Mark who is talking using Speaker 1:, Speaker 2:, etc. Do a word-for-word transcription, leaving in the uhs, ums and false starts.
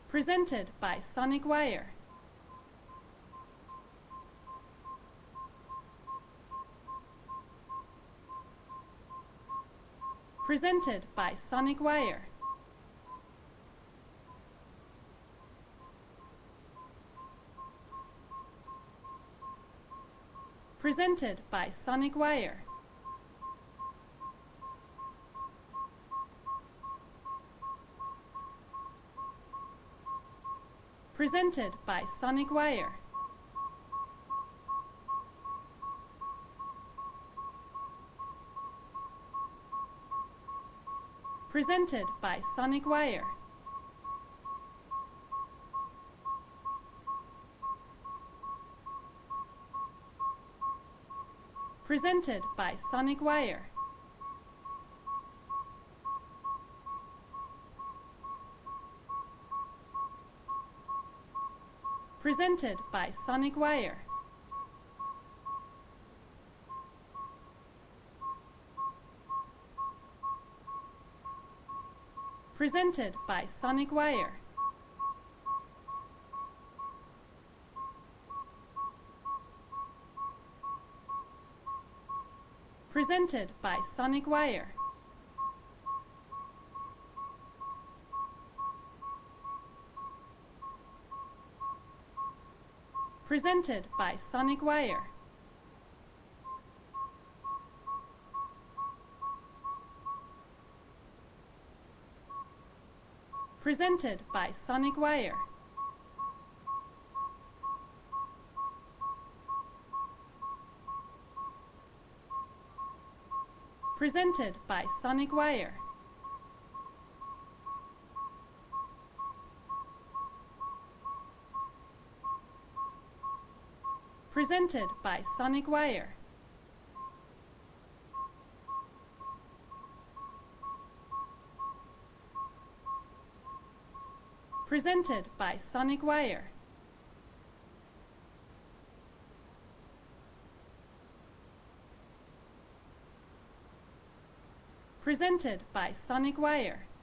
Speaker 1: Presented by Sonic Wire. Presented by Sonic Wire. Presented by Sonic Wire. Presented by Sonic Wire. Presented by Sonic Wire. Presented by Sonic Wire. Presented by Sonic Wire. Presented by Sonic Wire. Presented by Sonic Wire. Presented by Sonic Wire. Presented by Sonic Wire. Presented by Sonic Wire. Presented by Sonic Wire. Presented by Sonic Wire. Presented by Sonic Wire.